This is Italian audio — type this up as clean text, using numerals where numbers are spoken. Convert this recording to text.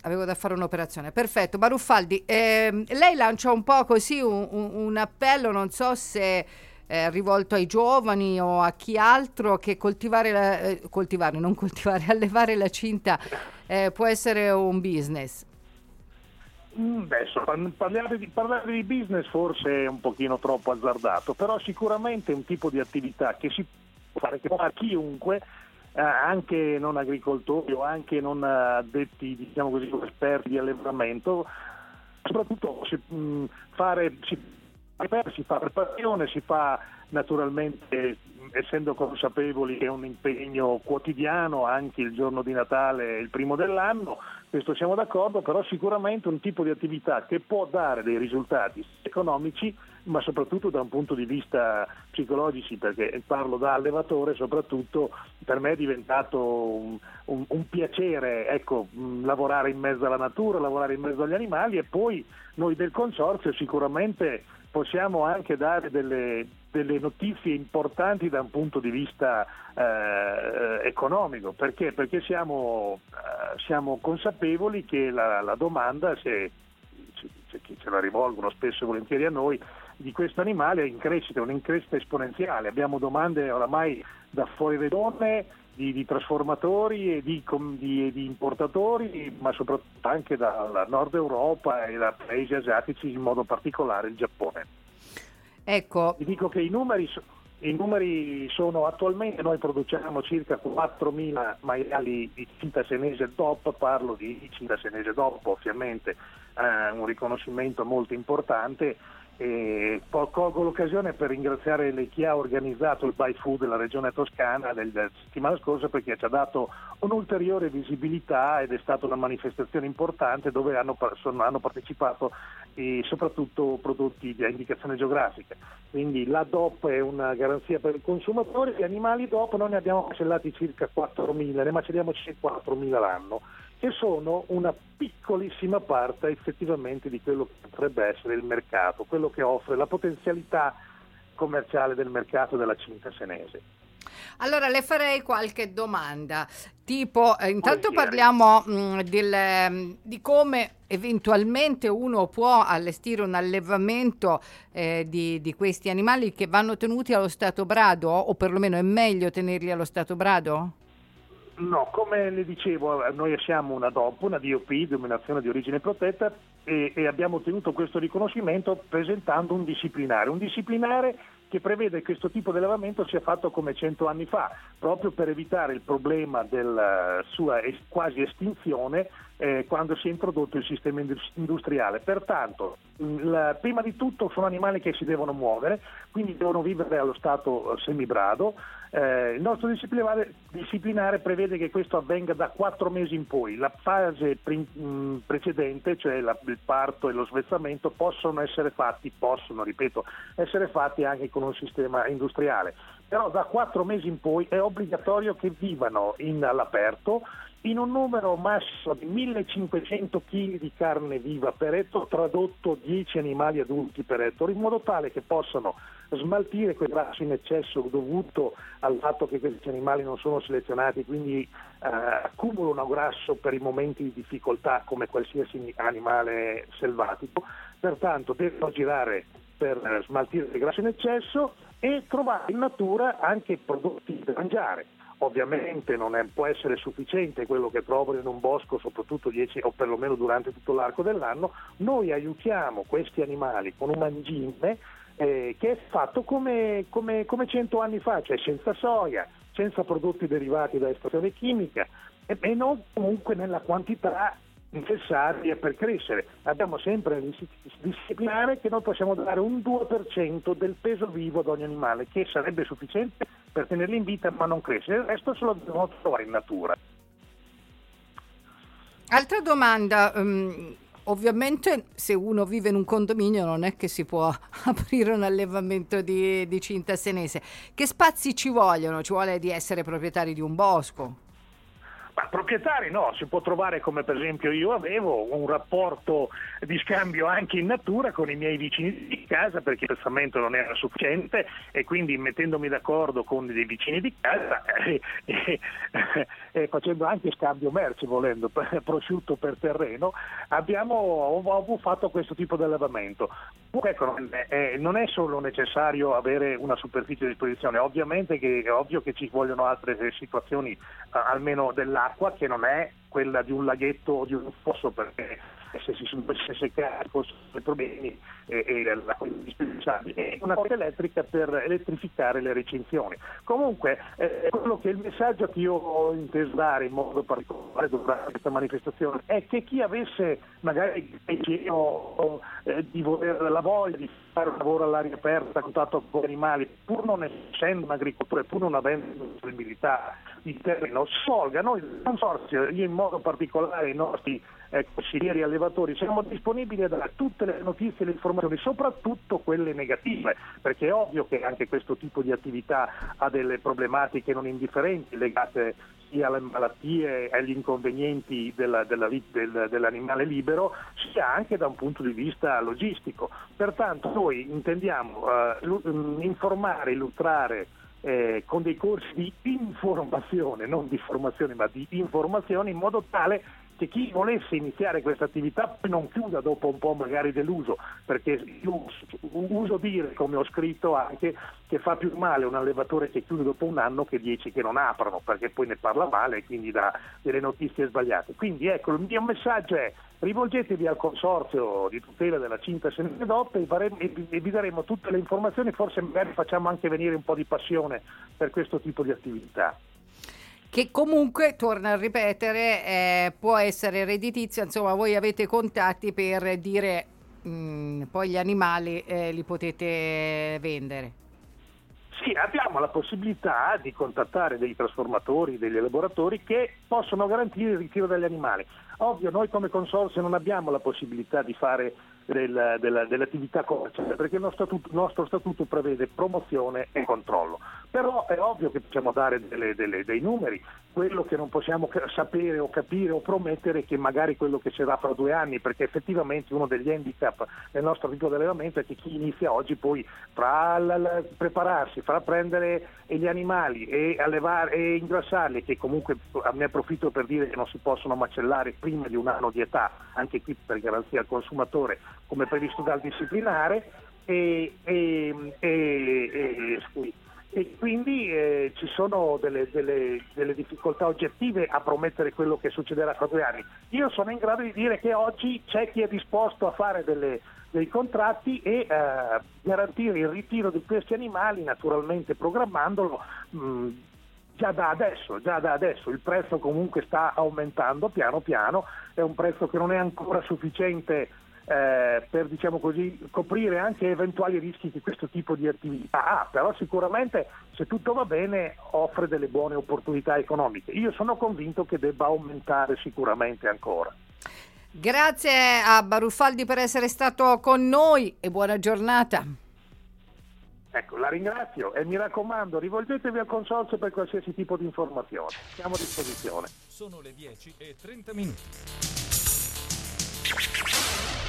avevo da fare un'operazione. Perfetto, Baruffaldi, lei lancia un po' così un appello, non so se rivolto ai giovani o a chi altro, che allevare la cinta può essere un business. Parlare di business forse è un pochino troppo azzardato, però sicuramente è un tipo di attività che si può fare, che può fare chiunque, anche non agricoltori o anche non addetti, diciamo così, esperti di allevamento. Soprattutto si fa per passione, si fa naturalmente essendo consapevoli che è un impegno quotidiano, anche il giorno di Natale, il primo dell'anno, questo siamo d'accordo, però sicuramente un tipo di attività che può dare dei risultati economici, ma soprattutto da un punto di vista psicologici, perché parlo da allevatore, soprattutto per me è diventato un piacere, ecco, lavorare in mezzo alla natura, lavorare in mezzo agli animali, e poi noi del consorzio sicuramente possiamo anche dare delle notizie importanti da un punto di vista economico. Perché? Perché siamo consapevoli che la domanda, se ce la rivolgono spesso e volentieri a noi, di questo animale è in crescita, un'increscita esponenziale. Abbiamo domande oramai da fuori regione, di trasformatori e di importatori, ma soprattutto anche dalla Nord Europa e da paesi asiatici, in modo particolare il Giappone. Ecco. Vi dico che i numeri sono: attualmente noi produciamo circa 4.000 maiali di cinta senese DOP, parlo di cinta senese DOP, ovviamente un riconoscimento molto importante. E colgo l'occasione per ringraziare chi ha organizzato il Buy Food della regione Toscana la settimana scorsa, perché ci ha dato un'ulteriore visibilità ed è stata una manifestazione importante dove hanno partecipato soprattutto prodotti di indicazione geografica. Quindi la DOP è una garanzia per il consumatore. Gli animali DOP noi ne abbiamo macellati circa 4.000, ne macelliamo circa 4.000 l'anno, che sono una piccolissima parte effettivamente di quello che potrebbe essere il mercato, quello che offre la potenzialità commerciale del mercato della cinta senese. Allora le farei qualche domanda, tipo intanto parliamo di come eventualmente uno può allestire un allevamento di questi animali che vanno tenuti allo stato brado, o perlomeno è meglio tenerli allo stato brado? No, come le dicevo, noi siamo una DOP, una DOP, denominazione di origine protetta, e abbiamo ottenuto questo riconoscimento presentando un disciplinare che prevede che questo tipo di allevamento sia fatto come 100 anni fa, proprio per evitare il problema della sua quasi estinzione quando si è introdotto il sistema industriale. Pertanto, prima di tutto sono animali che si devono muovere, quindi devono vivere allo stato semibrado. Il nostro disciplinare prevede che questo avvenga da 4 mesi in poi. La fase precedente, cioè il parto e lo svezzamento, possono essere fatti anche con un sistema industriale. Però da 4 mesi in poi è obbligatorio che vivano all'aperto, in un numero massimo di 1.500 kg di carne viva per ettaro, tradotto 10 animali adulti per ettaro, in modo tale che possano smaltire quel grasso in eccesso dovuto al fatto che questi animali non sono selezionati, quindi accumulano grasso per i momenti di difficoltà come qualsiasi animale selvatico. Pertanto devono girare per smaltire il grasso in eccesso e trovare in natura anche prodotti da mangiare. Ovviamente può essere sufficiente quello che trovano in un bosco, soprattutto 10 o perlomeno durante tutto l'arco dell'anno. Noi aiutiamo questi animali con un mangime che è fatto come 100 anni fa, cioè senza soia, senza prodotti derivati da estrazione chimica e non comunque nella quantità necessarie per crescere. Abbiamo sempre disciplinare che noi possiamo dare un 2% del peso vivo ad ogni animale, che sarebbe sufficiente per tenerli in vita ma non crescere. Il resto se lo dobbiamo trovare in natura. Altra domanda, ovviamente se uno vive in un condominio non è che si può aprire un allevamento di cinta senese. Che spazi ci vogliono? Ci vuole di essere proprietari di un bosco? Ma proprietari no, si può trovare, come per esempio io avevo, un rapporto di scambio anche in natura con i miei vicini di casa, perché il testamento non era sufficiente, e quindi mettendomi d'accordo con dei vicini di casa e facendo anche scambio merci, volendo, prosciutto per terreno, ho fatto questo tipo di allevamento. Ecco, non è solo necessario avere una superficie a disposizione, ovviamente che è ovvio che ci vogliono altre situazioni, almeno dell'acqua, che non è quella di un laghetto o di un fosso, perché se si dovesse seccare fossero dei problemi l'acqua è indispensabile, e una corrente elettrica per elettrificare le recinzioni. Comunque quello che il messaggio che io ho inteso dare in modo particolare durante questa manifestazione è che chi avesse magari di voler la voglia di fare un lavoro all'aria aperta a contatto con gli animali, pur non essendo un agricoltore, pur non avendo disponibilità di terreno, svolga. Noi il consorzio, io in modo particolare i nostri consiglieri allevatori, siamo disponibili a dare tutte le notizie e le informazioni, soprattutto quelle negative, perché è ovvio che anche questo tipo di attività ha delle problematiche non indifferenti legate sia alle malattie e agli inconvenienti dell'animale libero, sia anche da un punto di vista logistico. Pertanto noi intendiamo informare, illustrare con dei corsi di informazione, non di formazione ma di informazione, in modo tale che chi volesse iniziare questa attività poi non chiuda dopo un po' magari deluso, perché io uso dire, come ho scritto anche, che fa più male un allevatore che chiude dopo un anno che 10 che non aprono, perché poi ne parla male e quindi dà delle notizie sbagliate. Quindi ecco, il mio messaggio è: rivolgetevi al consorzio di tutela della cinta semidotta e vi daremo tutte le informazioni, forse magari facciamo anche venire un po' di passione per questo tipo di attività. Che comunque, torno a ripetere, può essere redditizia, insomma voi avete contatti per dire poi gli animali li potete vendere. Sì, abbiamo la possibilità di contattare dei trasformatori, degli elaboratori che possono garantire il ritiro degli animali. Ovvio, noi come consorzio non abbiamo la possibilità di fare dell'attività commerciale, perché il nostro statuto prevede promozione e controllo. Però è ovvio che possiamo dare dei numeri. Quello che non possiamo sapere o capire o promettere è che magari quello che sarà fra 2 anni, perché effettivamente uno degli handicap del nostro tipo di allevamento è che chi inizia oggi poi fra prepararsi, fra prendere gli animali e allevare e ingrassarli, che comunque ne approfitto per dire che non si possono macellare prima di 1 anno di età, anche qui per garanzia al consumatore, come previsto dal disciplinare, e quindi ci sono delle difficoltà oggettive a promettere quello che succederà fra 2 anni. Io sono in grado di dire che oggi c'è chi è disposto a fare dei contratti e garantire il ritiro di questi animali, naturalmente programmandolo già da adesso. Il prezzo comunque sta aumentando piano piano, è un prezzo che non è ancora sufficiente per, diciamo così, coprire anche eventuali rischi che questo tipo di attività ha, però sicuramente, se tutto va bene, offre delle buone opportunità economiche. Io sono convinto che debba aumentare sicuramente ancora. Grazie a Baruffaldi per essere stato con noi e buona giornata. Ecco, la ringrazio e mi raccomando, rivolgetevi al consorzio per qualsiasi tipo di informazione. Siamo a disposizione. Sono le 10:30.